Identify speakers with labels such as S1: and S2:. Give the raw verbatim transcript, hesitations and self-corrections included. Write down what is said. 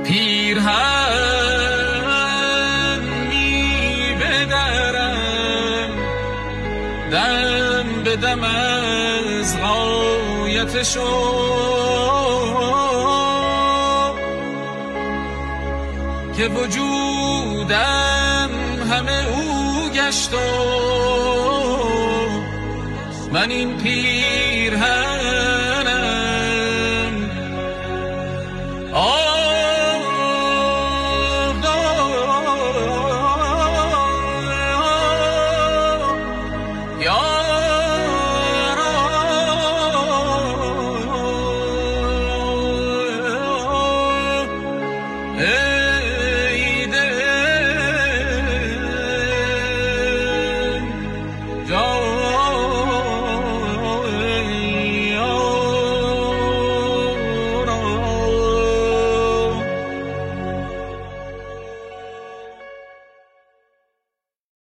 S1: پیرهن می بدرم دم به دم از غایت شوق که وجودم همه او گشت و من این پیرهن